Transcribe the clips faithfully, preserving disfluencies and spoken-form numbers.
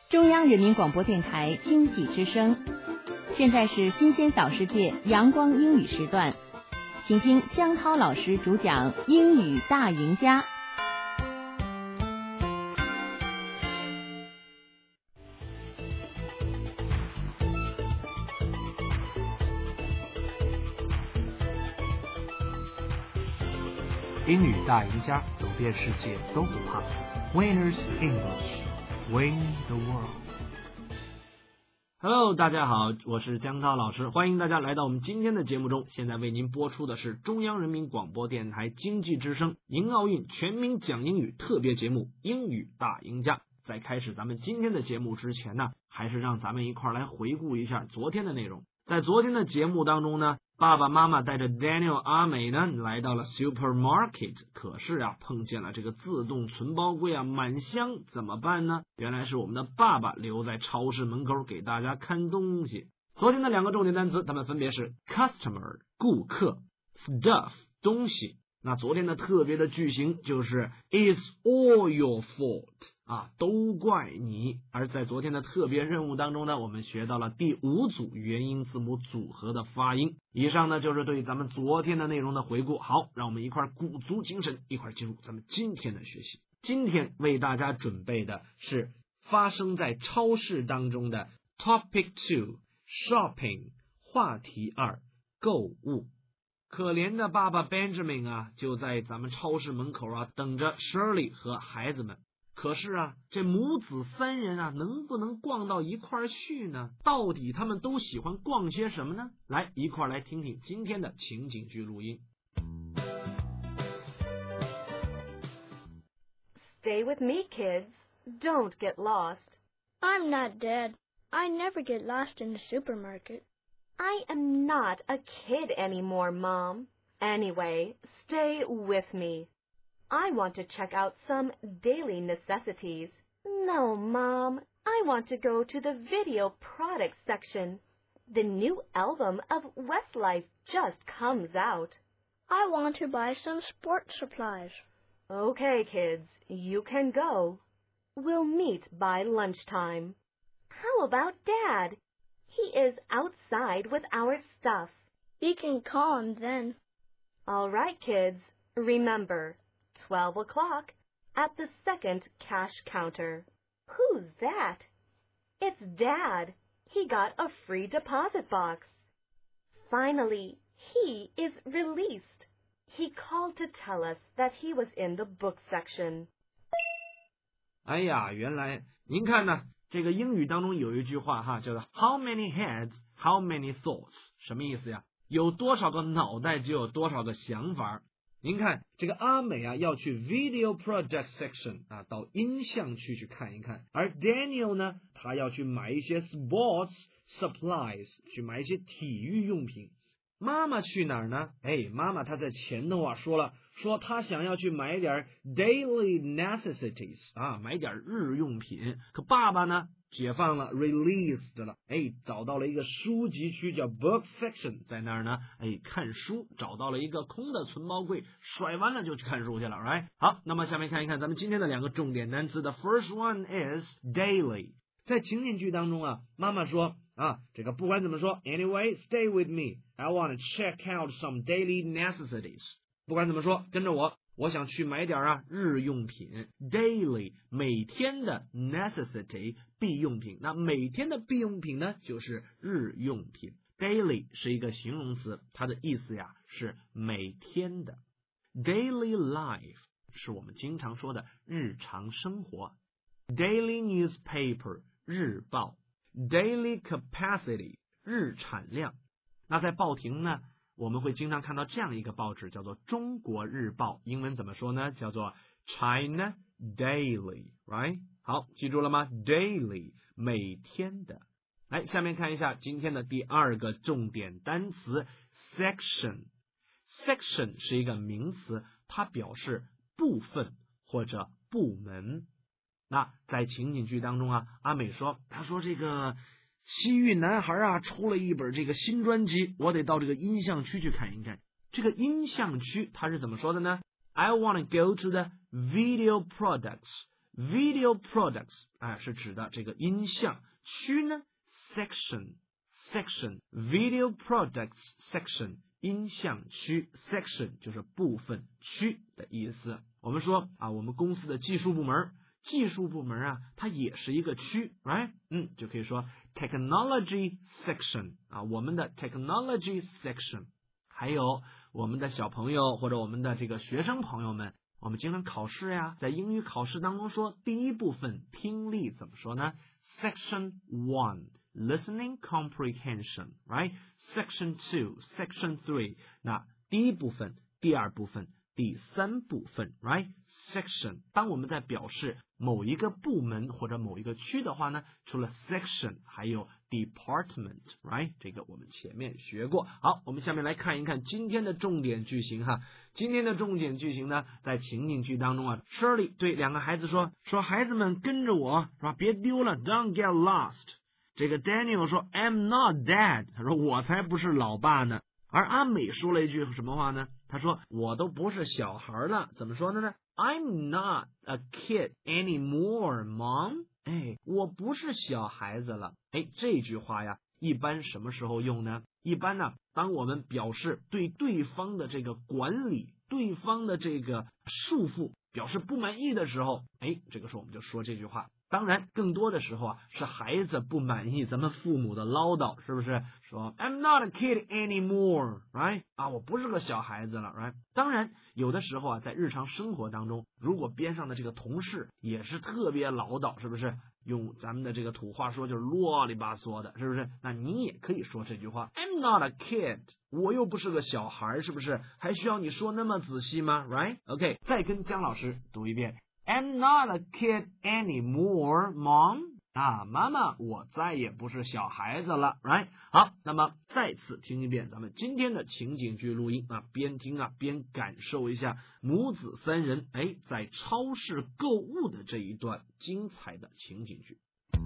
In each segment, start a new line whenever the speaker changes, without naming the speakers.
中央人民广播电台经济之声，现在是新鲜早世界阳光英语时段，请听江涛老师主讲英语大赢家。
英语大赢家，走遍世界都不怕。Winners English, win the world. Hello， 大家好，我是江涛老师，欢迎大家来到我们今天的节目中。现在为您播出的是中央人民广播电台经济之声迎奥运全民讲英语特别节目《英语大赢家》。在开始咱们今天的节目之前呢，还是让咱们一块来回顾一下昨天的内容。在昨天的节目当中呢，爸爸妈妈带着 Daniel 阿美呢来到了 supermarket， 可是啊碰见了这个自动存包柜啊满箱，怎么办呢？原来是我们的爸爸留在超市门口给大家看东西。昨天的两个重点单词，它们分别是 customer 顾客， stuff 东西。那昨天的特别的句型就是 It's all your fault 啊，都怪你。而在昨天的特别任务当中呢，我们学到了第五组元音字母组合的发音。以上呢就是对咱们昨天的内容的回顾。好，让我们一块鼓足精神，一块进入咱们今天的学习。今天为大家准备的是发生在超市当中的 Topic two Shopping 话题二购物。可怜的爸爸 Benjamin 啊，就在咱们超市门口啊，等着 Shirley 和孩子们。可是啊，这母子三人啊，能不能逛到一块儿去呢？到底他们都喜欢逛些什么呢？来，一块儿来听听今天的情景剧录音。
Stay with me, kids. Don't get lost.
I'm not Dad. I never get lost in the supermarket.I
am not a kid anymore, Mom. Anyway, stay with me. I want to check out some daily necessities. No, Mom. I want to go to the video products section. The new album of Westlife just comes out.
I want to buy some sports supplies.
Okay, kids, you can go. We'll meet by lunchtime. How about Dad?He is outside with our stuff.
He can call him then.
All right, kids. Remember, twelve o'clock at the second cash counter. Who's that? It's Dad. He got a free deposit box. Finally, he is released. He called to tell us that he was in the book section.
哎呀，原来您看呢，这个英语当中有一句话哈，叫做 How many heads, how many thoughts？ 什么意思呀？有多少个脑袋就有多少个想法。您看这个阿美啊要去 video project section 啊，到音像区去看一看，而 Daniel 呢，他要去买一些 sports supplies， 去买一些体育用品。妈妈去哪儿呢？哎，妈妈她在前头啊说了，说她想要去买点 daily necessities 啊，买点日用品。可爸爸呢，解放了 released 了，哎，找到了一个书籍区叫 book section， 在那儿呢，哎，看书，找到了一个空的存包柜，甩完了就去看书去了 ，right？ 好，那么下面看一看咱们今天的两个重点单词的 first one is daily。在情景剧当中啊，妈妈说啊，这个不管怎么说 ，anyway, stay with me. I want to check out some daily necessities. 不管怎么说，跟着我，我想去买点啊日用品 ，daily 每天的 necessity 必用品。那每天的必用品呢，就是日用品。daily 是一个形容词，它的意思呀是每天的。daily life 是我们经常说的日常生活。daily newspaper 日报。daily capacity 日产量。那在报亭呢，我们会经常看到这样一个报纸，叫做中国日报，英文怎么说呢？叫做 China Daily， right？ 好，记住了吗？ daily 每天的。来，下面看一下今天的第二个重点单词 section。 section 是一个名词，它表示部分或者部门。那在情景剧当中啊，阿美说，她说这个西域男孩啊出了一本这个新专辑，我得到这个音像区去看一看。这个音像区它是怎么说的呢？ I want to go to the video products video products 啊、呃、是指的这个音像，区呢 section section video products section 音像区 section 就是部分区的意思。我们说啊，我们公司的技术部门，技术部门啊，它也是一个区 ，right？ 嗯，就可以说 technology section 啊，我们的 technology section。还有我们的小朋友或者我们的这个学生朋友们，我们经常考试呀，在英语考试当中说第一部分听力怎么说呢 ？Section one listening comprehension, right? Section two, Section three， 那第一部分、第二部分、第三部分 ，right? Section， 当我们在表示某一个部门或者某一个区的话呢，除了 section 还有 department， right？ 这个我们前面学过。好，我们下面来看一看今天的重点句型哈。今天的重点句型呢，在情景句当中啊 ，Shirley 对两个孩子说：“说孩子们跟着我，是吧？别丢了 ，Don't get lost。”这个 Daniel 说 ：“I'm not dad。”他说：“我才不是老爸呢。”而阿美说了一句什么话呢？他说：“我都不是小孩了。”怎么说的呢 ？I'm not a kid anymore, Mom。哎，我不是小孩子了。哎，这句话呀，一般什么时候用呢？一般呢，当我们表示对对方的这个管理、对方的这个束缚表示不满意的时候，哎，这个时候我们就说这句话。当然，更多的时候啊，是孩子不满意咱们父母的唠叨，是不是？说 I'm not a kid anymore, right？ 啊，我不是个小孩子了 ，right？ 当然，有的时候啊，在日常生活当中，如果边上的这个同事也是特别唠叨，是不是？用咱们的这个土话说，就是啰里吧嗦的，是不是？那你也可以说这句话 I'm not a kid， 我又不是个小孩，是不是？还需要你说那么仔细吗 ？Right？ OK， 再跟姜老师读一遍。I'm not a kid anymore, Mom. 啊，妈妈，我再也不是小孩子了 ，right？ 好，那么再次听一遍咱们今天的情景剧录音啊，边听啊边感受一下母子三人哎在超市购物的这一段精彩的情景剧。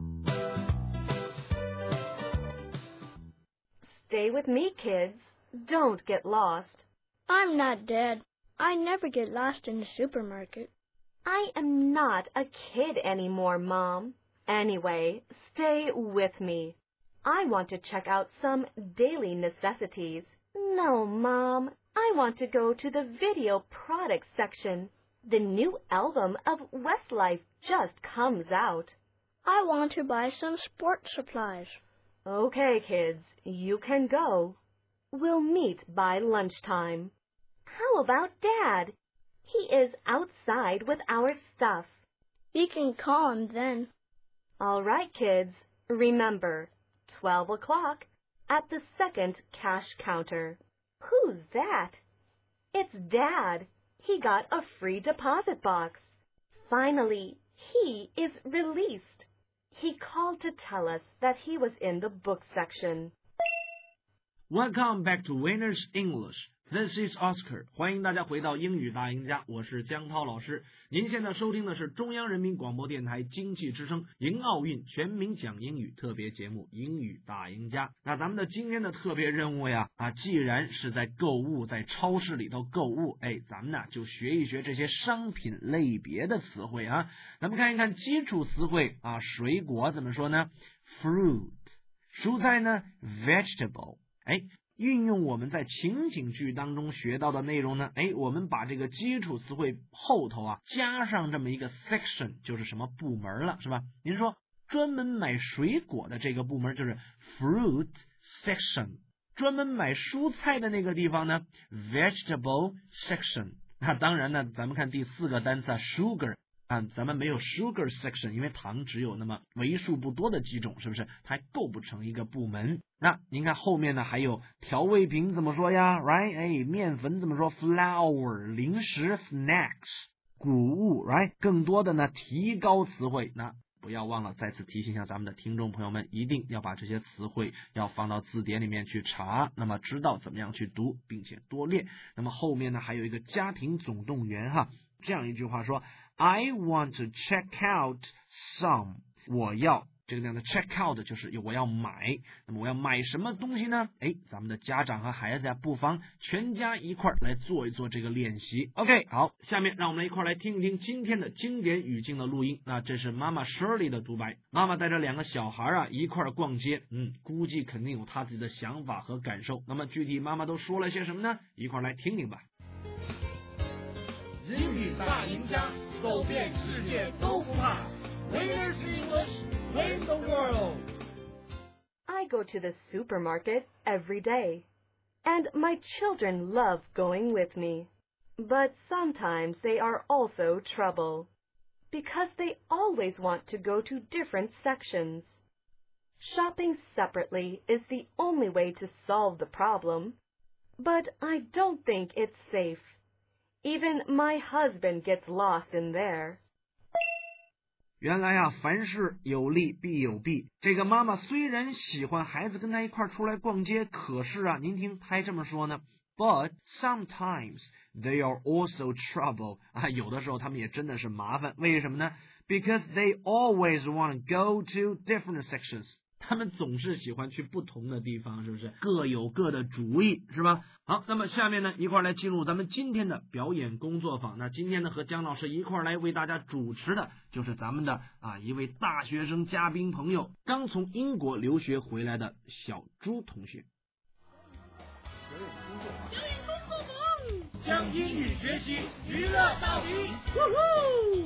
Stay with me, kids. Don't get lost.
I'm not Dad. I never get lost in the supermarket.I
am not a kid anymore, Mom. Anyway, stay with me. I want to check out some daily necessities. No, Mom. I want to go to the video products section. The new album of Westlife just comes out.
I want to buy some sport supplies.
Okay, kids, you can go. We'll meet by lunchtime. How about Dad?He is outside with our stuff.
You can call him then.
All right, kids. Remember, twelve o'clock at the second cash counter. Who's that? It's Dad. He got a free deposit box. Finally, he is released. He called to tell us that he was in the book section.
Welcome back to Winners English.This is Oscar， 欢迎大家回到英语大赢家，我是江涛老师。您现在收听的是中央人民广播电台经济之声迎奥运全民讲英语特别节目《英语大赢家》。那咱们的今天的特别任务呀，啊，既然是在购物，在超市里头购物，哎，咱们呢就学一学这些商品类别的词汇啊。咱们看一看基础词汇啊，水果怎么说呢 ？fruit， 蔬菜呢 ？vegetable， 哎。运用我们在情景剧当中学到的内容呢，哎，我们把这个基础词汇后头啊加上这么一个 section， 就是什么部门了，是吧？您说专门买水果的这个部门就是 fruit section， 专门买蔬菜的那个地方呢 vegetable section。那当然呢，咱们看第四个单词啊 sugar。啊，咱们没有 sugar section， 因为糖只有那么为数不多的几种，是不是？它还构不成一个部门。那您看后面呢，还有调味品怎么说呀 ？Right？ 哎，面粉怎么说 ？flour， 零食 snacks， 谷物 ，right？ 更多的呢，提高词汇。那不要忘了再次提醒一下咱们的听众朋友们，一定要把这些词汇要放到字典里面去查，那么知道怎么样去读，并且多练。那么后面呢，还有一个家庭总动员哈，这样一句话说。I want to check out some. 我要这个样的 check out 就是我要买，那么我要买什么东西呢？哎，咱们的家长和孩子呀，不妨全家一块来做一做这个练习。OK， 好，下面让我们一块来听一听今天的经典语境的录音。那这是妈妈 Shirley 的独白，妈妈带着两个小孩啊一块逛街，嗯，估计肯定有她自己的想法和感受。那么具体妈妈都说了些什么呢？一块来听听吧。
英语大赢家，走遍世界都不怕。Winners English, win the world.
I go to the supermarket every day, and my children love going with me. But sometimes they are also trouble, because they always want to go to different sections. Shopping separately is the only way to solve the problem, but I don't think it's safe.Even my husband gets lost in there.
原来啊，凡事有利必有弊。这个妈妈虽然喜欢孩子跟她一块出来逛街，可是啊，您听她这么说呢 ，But sometimes they are also trouble 啊，有的时候他们也真的是麻烦。为什么呢 ？Because they always want to go to different sections.他们总是喜欢去不同的地方，是不是？各有各的主意，是吧？好，那么下面呢，一块来进入咱们今天的表演工作坊。那今天呢，和姜老师一块来为大家主持的，就是咱们的啊一位大学生嘉宾朋友，刚从英国留学回来的小朱同学。
表演工作坊，表演工作坊，将英语学习娱乐到底。呜呼！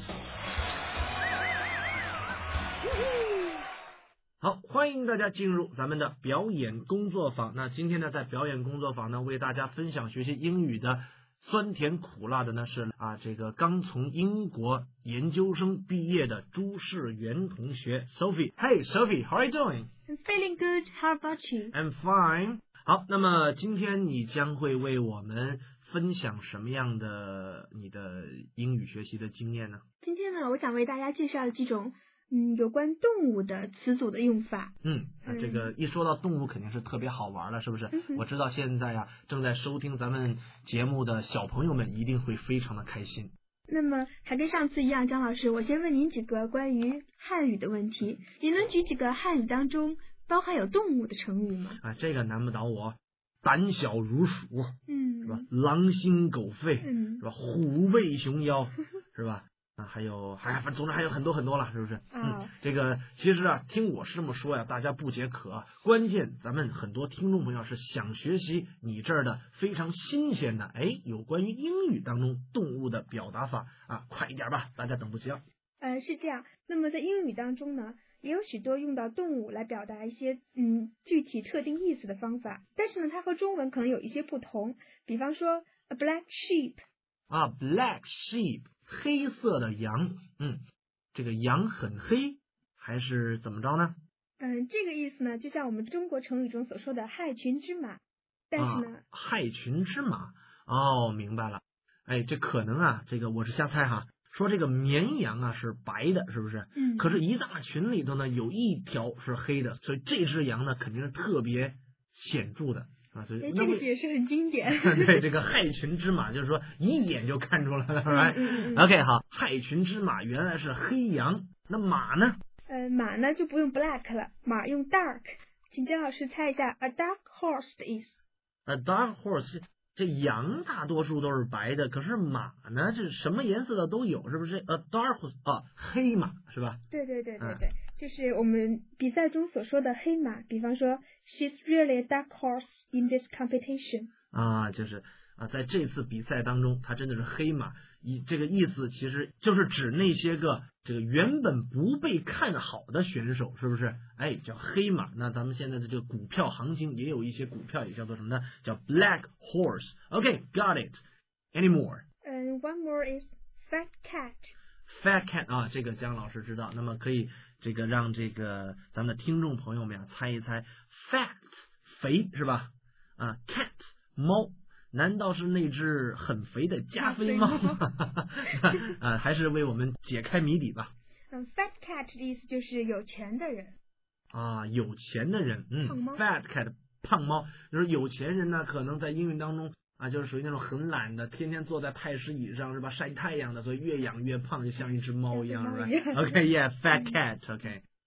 呜呼！
好，欢迎大家进入咱们的表演工作坊。那今天呢，在表演工作坊呢，为大家分享学习英语的酸甜苦辣的呢是啊，这个刚从英国研究生毕业的朱世元同学 Sophie。Hey Sophie，how are you doing?
I'm feeling good. How about you?
I'm fine. 好，那么今天你将会为我们分享什么样的你的英语学习的经验呢？
今天呢，我想为大家介绍几种嗯，有关动物的词组的用法。
嗯，啊，这个一说到动物肯定是特别好玩了，是不是？
嗯、
我知道现在呀、啊，正在收听咱们节目的小朋友们一定会非常的开心。
那么还跟上次一样，姜老师，我先问您几个关于汉语的问题，您能举几个汉语当中包含有动物的成语吗？
啊，这个难不倒我。胆小如鼠，
嗯，
是吧？狼心狗肺，
嗯，
是吧？虎背熊腰，是吧？啊，还有，还反总之还有很多很多了，是不是？
啊、
嗯，这个其实啊，听我是这么说呀，大家不解渴。关键咱们很多听众朋友是想学习你这儿的非常新鲜的，哎，有关于英语当中动物的表达法啊，快一点吧，大家等不及了。
呃，是这样。那么在英语当中呢，也有许多用到动物来表达一些嗯具体特定意思的方法，但是呢，它和中文可能有一些不同。比方说 ，a black sheep
啊 ，black sheep。黑色的羊，嗯，这个羊很黑，还是怎么着呢？
嗯，这个意思呢，就像我们中国成语中所说的害群之马，但是呢，
啊、害群之马，哦，明白了，哎，这可能啊，这个我是瞎猜哈，说这个绵羊啊是白的，是不是？
嗯，
可是，一大群里头呢，有一条是黑的，所以这只羊呢，肯定是特别显著的。啊，所以
这个解释很经典。
对，这个害群之马就是说一眼就看出来了，是吧、
嗯嗯嗯、
？OK， 好，害群之马原来是黑羊，那马呢？
呃，马呢就不用 black 了，马用 dark。请姜老师猜一下 ，a dark horse 的意思。
A dark horse， 这羊大多数都是白的，可是马呢，这什么颜色的都有，是不是 ？A dark horse 啊，黑马是吧？
对对对对对。嗯，就是我们比赛中所说的黑马，比方说 ，She's really a dark horse in this competition。
啊，就是啊，在这次比赛当中，它真的是黑马。以这个意思，其实就是指那些个这个原本不被看好的选手，是不是？哎，叫黑马。那咱们现在的这个股票行情也有一些股票也叫做什么呢？叫 black horse。OK，got it。Any more？
嗯、uh, ，one more is fat cat。
Fat cat 啊，这个姜老师知道。那么可以这个让这个咱们的听众朋友们啊猜一猜 ，fat 肥是吧？啊 ，cat 猫，难道是那只很肥的加菲猫？啊，还是为我们解开谜底吧。
嗯 ，fat cat 的意思就是有钱的人。
啊，有钱的人，嗯
胖猫
，fat cat 胖猫，就是有钱人呢，可能在英语当中。啊，就是属于那种很懒的，天天坐在太师椅上是吧，晒太阳的，所以越养越胖，就像一只猫一样，是吧 ？OK，yeah，fat cat，OK。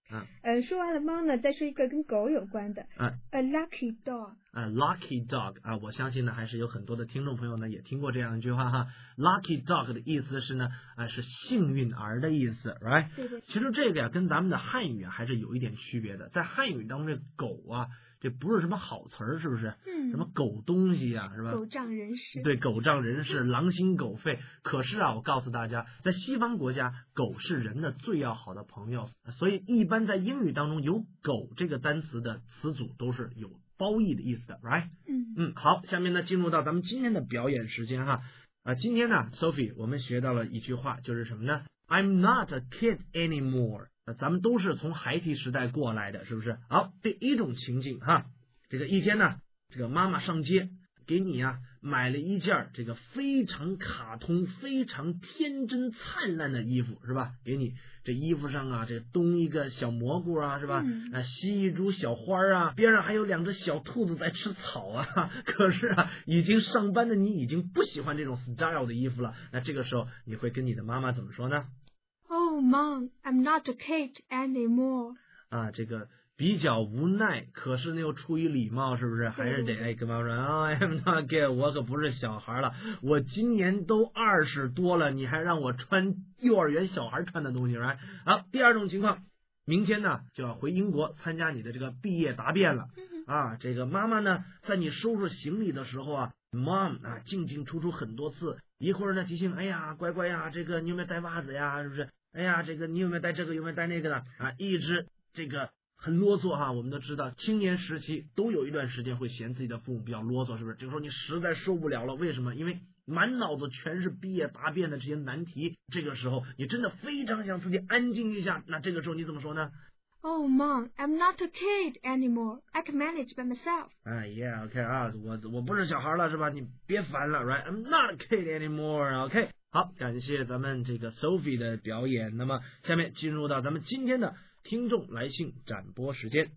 嗯，
呃，说完了猫呢，再说一个跟狗有关的。
嗯
，a lucky dog。
啊 ，lucky dog 啊，我相信呢，还是有很多的听众朋友呢也听过这样一句话哈。lucky dog 的意思是呢，啊，是幸运儿的意思 ，right？
对对。
其实这个呀，跟咱们的汉语啊还是有一点区别的。在汉语当中，这狗啊，这不是什么好词儿，是不是？
嗯。
什么狗东西呀、啊，是吧？
狗仗人势。
对，狗仗人势，狼心狗肺。可是啊，我告诉大家，在西方国家，狗是人的最要好的朋友，所以一般在英语当中有狗这个单词的词组都是有褒义的意思的 ，right？
嗯
嗯，好，下面呢进入到咱们今天的表演时间哈。啊，今天呢 ，Sophie， 我们学到了一句话，就是什么呢 ？I'm not a kid anymore。呃，咱们都是从孩提时代过来的，是不是？好，第一种情境哈，这个一天呢，这个妈妈上街给你啊买了一件这个非常卡通、非常天真灿烂的衣服，是吧？给你这衣服上啊，这东一个小蘑菇啊，是吧？
嗯、
啊，西一株小花啊，边上还有两只小兔子在吃草啊。可是啊，已经上班的你已经不喜欢这种 style 的衣服了。那这个时候你会跟你的妈妈怎么说呢？
Oh, Mom, I'm not a kid anymore.
啊，这个比较无奈，可是呢又出于礼貌，是不是？还是得哎跟妈妈说啊 ，I'm not a kid， 我可不是小孩了，我今年都二十多了，你还让我穿幼儿园小孩穿的东西，来。好，第二种情况，明天呢就要回英国参加你的这个毕业答辩了啊。这个妈妈呢，在你收拾行李的时候啊 ，Mom 啊进进出出很多次，一会儿呢提醒，哎呀乖乖呀，这个你有没有带袜子呀？是不是？哎呀，这个你有没有带这个？有没有带那个的？啊，一直这个很啰嗦哈。我们都知道，青年时期都有一段时间会嫌自己的父母比较啰嗦，是不是？这个时候你实在受不了了，为什么？因为满脑子全是毕业答辩的这些难题，这个时候你真的非常想自己安静一下。那这个时候你怎么说呢？
Oh, Mom, I'm not a kid anymore. I can manage by myself.
哎 yeah, OK 啊，我我不是小孩了，是吧？你别烦了 ，right? I'm not a kid anymore. OK。好，感谢咱们这个 Sophie 的表演。那么下面进入到咱们今天的听众来信展播时间。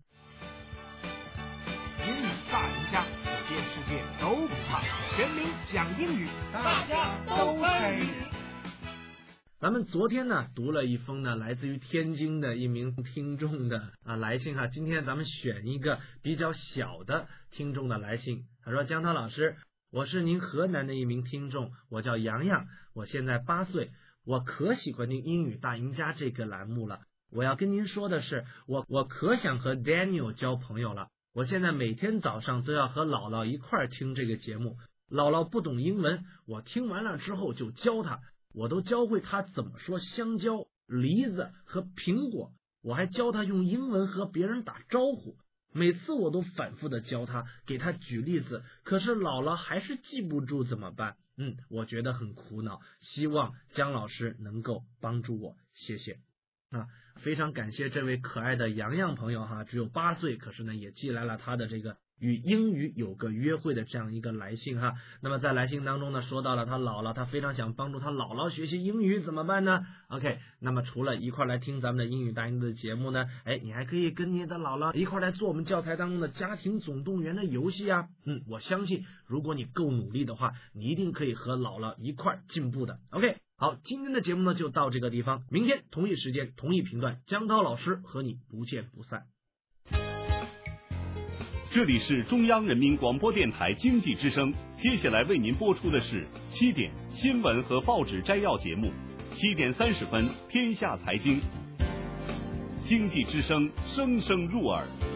英语大赢家，走遍世界都不怕，全民讲英语，大家都参与。
咱们昨天呢读了一封呢来自于天津的一名听众的啊来信哈，今天咱们选一个比较小的听众的来信。他说：江涛老师，我是您河南的一名听众，我叫洋洋，我现在八岁，我可喜欢听英语大赢家这个栏目了。我要跟您说的是，我我可想和 Daniel 交朋友了。我现在每天早上都要和姥姥一块儿听这个节目，姥姥不懂英文，我听完了之后就教她，我都教会她怎么说香蕉、梨子和苹果，我还教她用英文和别人打招呼。每次我都反复的教他，给他举例子，可是姥姥还是记不住，怎么办？嗯，我觉得很苦恼，希望姜老师能够帮助我，谢谢。啊，非常感谢这位可爱的洋洋朋友哈，只有八岁，可是呢也寄来了他的这个与英语有个约会的这样一个来信哈。那么在来信当中呢，说到了他姥姥，他非常想帮助他姥姥学习英语，怎么办呢 ？OK， 那么除了一块来听咱们的英语大赢的节目呢，哎，你还可以跟你的姥姥一块来做我们教材当中的家庭总动员的游戏啊。嗯，我相信如果你够努力的话，你一定可以和姥姥一块进步的。OK。好，今天的节目呢就到这个地方，明天同一时间同一频段，姜涛老师和你不见不散。
这里是中央人民广播电台经济之声，接下来为您播出的是七点新闻和报纸摘要节目，七点三十分天下财经，经济之声声声入耳。